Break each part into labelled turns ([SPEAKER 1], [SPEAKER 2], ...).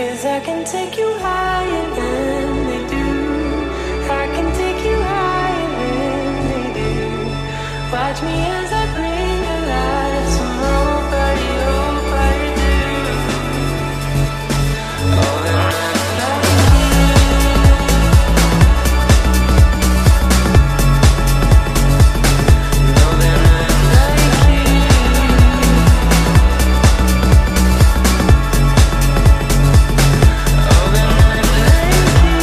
[SPEAKER 1] 'Cause I can take you higher than they do. I can take you higher than they do. Watch me as I bring alive some nobody do. Oh, they're not like you. No, they're not like you. Oh, they're not like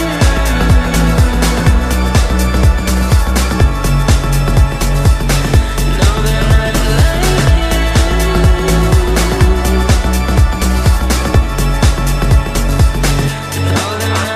[SPEAKER 1] you. No, they're not like you. No, they're not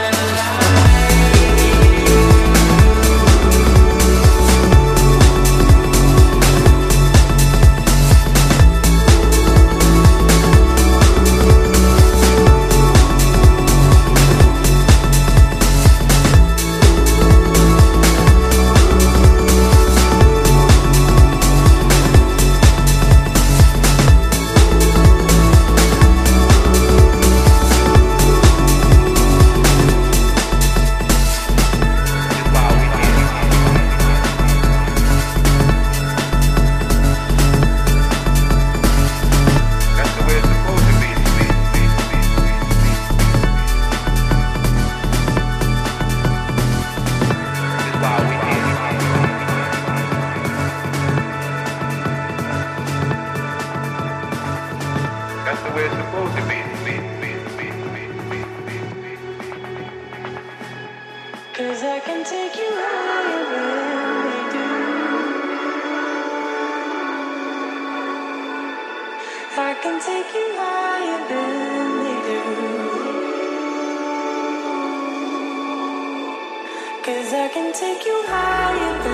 [SPEAKER 1] that's the way it's supposed to be. 'Cause I can take you higher than they do. I can take you higher than they do. 'Cause I can take you higher than